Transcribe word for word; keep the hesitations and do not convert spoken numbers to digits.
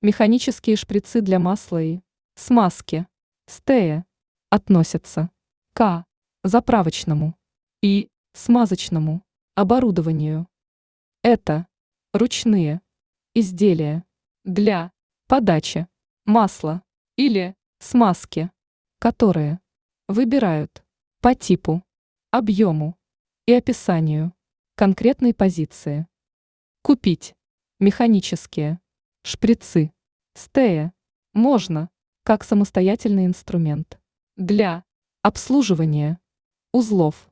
Механические шприцы для масла и смазки стея относятся к заправочному и смазочному оборудованию. Это ручные изделия для подачи масла или смазки, которые выбирают по типу, объему и описанию конкретной позиции. Купить механические шприцы стея можно как самостоятельный инструмент для обслуживания узлов